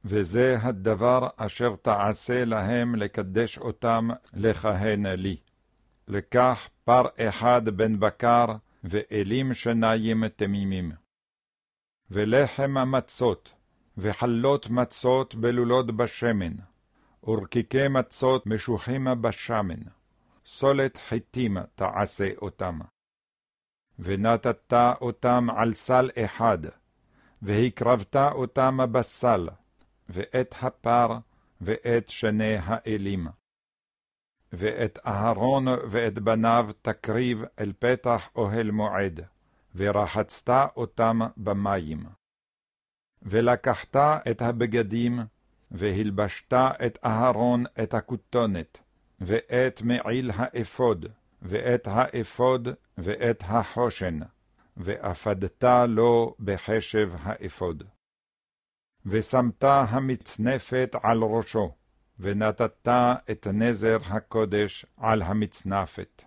וזה הדבר אשר תעשה להם לקדש אותם לכהן לי. לקח פר אחד בן בקר, ואלים שניים תמימים. ולחם מצות, וחלות מצות בלולות בשמן, ורקיקי מצות משוחים בשמן, סולת חיטים תעשה אותם. ונתת אותם על סל אחד, והקרבת אותם בסל, ואת הפר, ואת שני האלים. ואת אהרון ואת בניו תקריב אל פתח אוהל מועד, ורחצת אותם במים. ולקחת את הבגדים, והלבשת את אהרון את הכותונת, ואת מעיל האפוד, ואת האפוד, ואת החושן, ואפדת לו בחשב האפוד. ושמת המצנפת על ראשו, ונתת את נזר הקודש על המצנפת.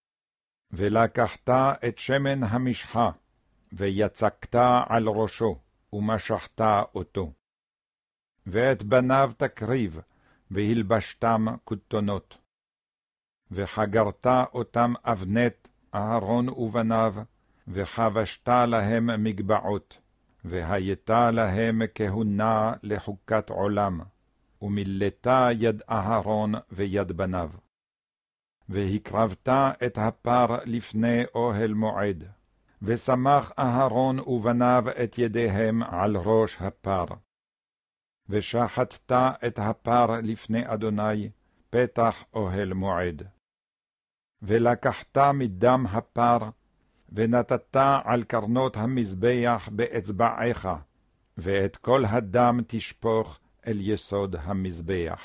ולקחת את שמן המשחה, ויצקת על ראשו, ומשחת אותו. ואת בניו תקריב, והלבשתם כותונות. וחגרת אותם אבנת, אהרון ובניו, וחבשת להם מגבעות, והייתה להם כהונה לחוקת עולם, ומילתה יד אהרון ויד בניו. והקרבת את הפר לפני אוהל מועד, ושמח אהרון ובניו את ידיהם על ראש הפר. ושחטת את הפר לפני אדוני, פתח אוהל מועד. ולקחת מדם הפר, ונתת על קרנות המזבח באצבעיך, ואת כל הדם תשפוך אל יסוד המזבח.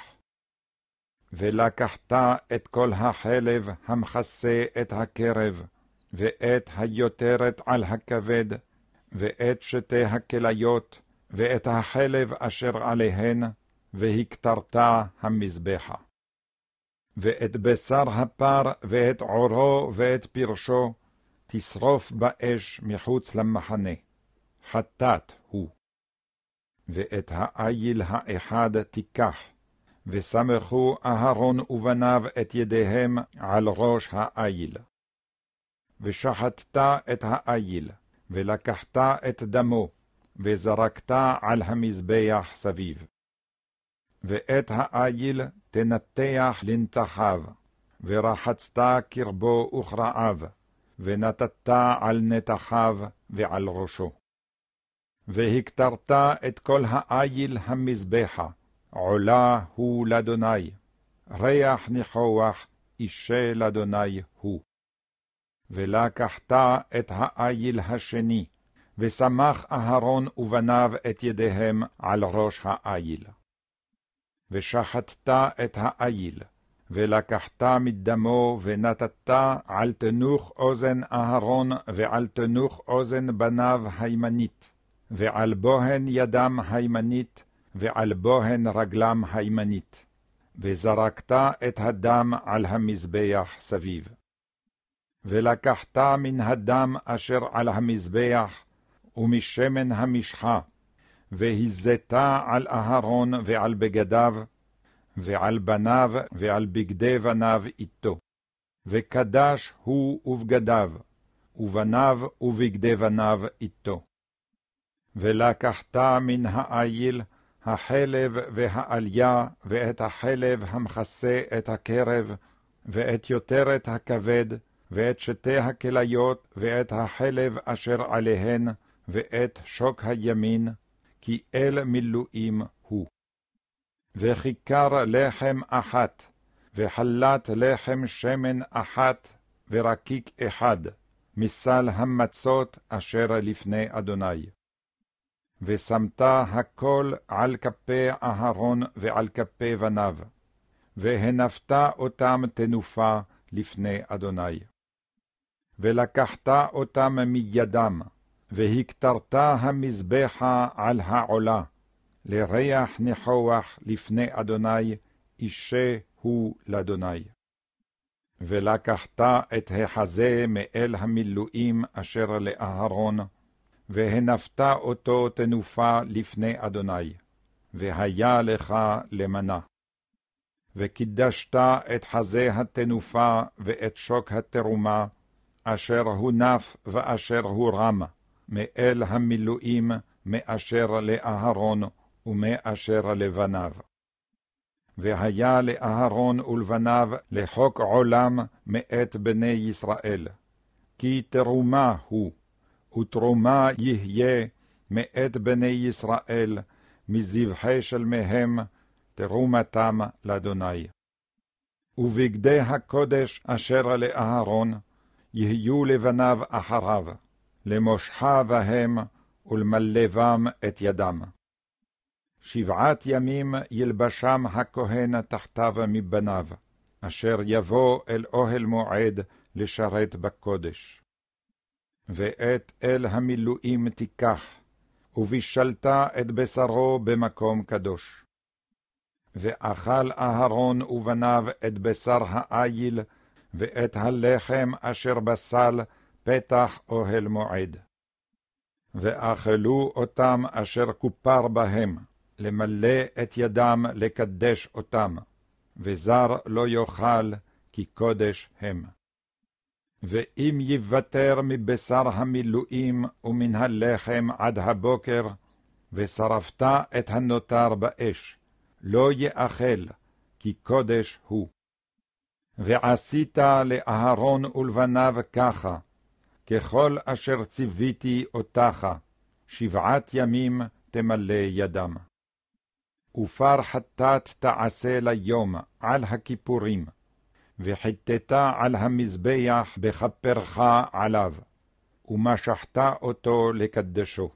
ולקחת את כל החלב המכסה את הקרב, ואת היותרת על הכבד, ואת שתי הכליות, ואת החלב אשר עליהן, והקטרת המזבחה. ואת בשר הפר, ואת עורו, ואת פרשו, תשרוף באש מחוץ למחנה, חטאת הוא. ואת האיל האחד תיקח, וסמכו אהרון ובניו את ידיהם על ראש האיל. ושחטת את האיל, ולקחת את דמו, וזרקת על המזבח סביב. ואת האיל תנתח לנתחיו, ורחצת קרבו וכרעיו, ונתת על נתחיו ועל ראשו. והקטרת את כל האיל המזבחה, עולה הוא לאדוני, ריח ניחוח אישה לאדוני הוא. ולקחת את האיל השני, ושמח אהרון ובניו את ידיהם על ראש האיל. ושחטת את האיל, ולקחת מדמו ונתת על תנוך אוזן אהרון ועל תנוך אוזן בניו הימנית, ועל בוהן ידם הימנית, ועל בוהן רגלם הימנית, וזרקת את הדם על המזבח סביב. ולקחת מן הדם אשר על המזבח, ומשמן המשחה, והזית על אהרון ועל בגדיו, ועל בניו ועל בגדי בניו איתו. וקדש הוא ובגדיו, ובניו ובגדי בניו איתו. ולקחת מן האיל החלב והעליה, ואת החלב המכסה את הקרב, ואת יותרת הכבד, ואת שתי הכליות, ואת החלב אשר עליהן, ואת שוק הימין, כי אל מילואים הוא. וכיכר לחם אחת, וחלת לחם שמן אחת, ורקיק אחד, מסל המצות אשר לפני אדוני. ושמת הכל על כפי אהרון ועל כפי בניו, והנפת אותם תנופה לפני אדוני. ולקחת אותם מידם, והקטרת המזבחה על העולה, לריח ניחוח לפני אדוני, אישה הוא לאדוני. ולקחת את החזה מאל המילואים אשר לאהרון, והנפת אותו תנופה לפני אדוני, והיה לך למנה. וקידשת את חזה התנופה ואת שוק התרומה, אשר הונף ואשר הורם, מאל המילואים מאשר לאהרון ומאשר לבניו. והיה לאהרון ולבניו לחוק עולם מאת בני ישראל, כי תרומה הוא, ותרומה יהיה מאת בני ישראל, מזבחי שלמיהם, תרומתם לאדוני. ובגדי הקודש אשר לאהרון, יהיו לבניו אחריו, למושכה בהם ולמלבם את ידם. 7 ימים ילבשם הכהן תחתיו מבניו, אשר יבוא אל אוהל מועד לשרת בקודש. ואת אל המילואים תיקח, ובישלת את בשרו במקום קדוש. ואכל אהרון ובניו את בשר האיל, ואת הלחם אשר בסל פתח אוהל מועד. ואכלו אותם אשר כופר בהם, למלא את ידם לקדש אותם, וזר לא יאכל, כי קודש הם. ואם יוותר מבשר המילואים ומן הלחם עד הבוקר, ושרפת את הנותר באש, לא יאכל, כי קודש הוא. ועשית לאהרון ולבניו ככה, ככל אשר ציוויתי אותך, 7 ימים תמלא ידם. ופר חטאת תעשה ליום על הכיפורים, וחיטאת על המזבח בכפרך עליו, ומשחת אותו לקדשו.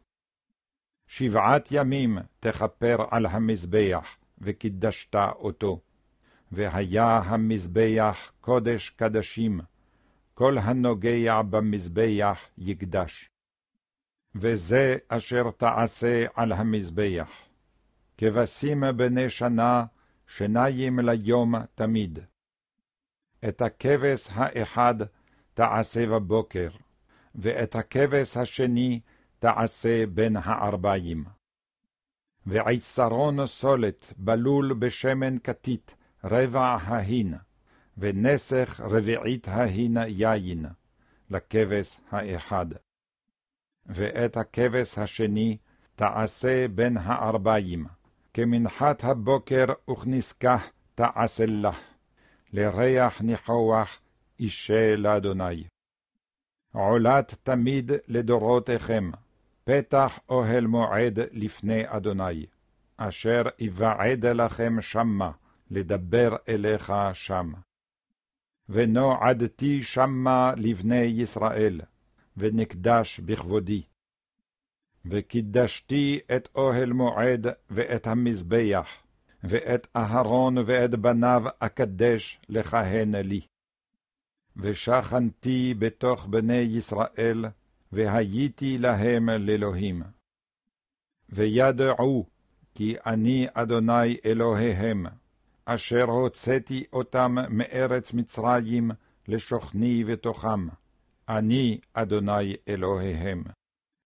7 ימים תכפר על המזבח, וקידשת אותו. והיה המזבח קודש קדשים, כל הנוגע במזבח יקדש. וזה אשר תעשה על המזבח. כבשים בני שנה, 2 ליום תמיד. את הכבש האחד תעשה בבוקר, ואת הכבש השני תעשה בין 4. ועשרון סולת בלול בשמן כתית 1/4 ההין, ונסך 1/4 ההין יין, לכבש האחד. ואת הכבש השני תעשה בין 4, כמנחת הבוקר וכנסכך תעשה לך, לריח ניחוח אישה לאדוני. עולת תמיד לדורותיכם, פתח אוהל מועד לפני אדוני, אשר יבעד לכם שמה, לדבר אליך שם. ונועדתי שמה לבני ישראל, ונקדש בכבודי. וקידשתי את אוהל מועד ואת המזבח, ואת אהרון ואת בניו אקדש לכהן לי. ושכנתי בתוך בני ישראל, והייתי להם לאלוהים. וידעו כי אני אדוני אלוהיהם, אשר הוצאתי אותם מארץ מצרים לשוכני בתוכם, אני אדוני אלוהיהם.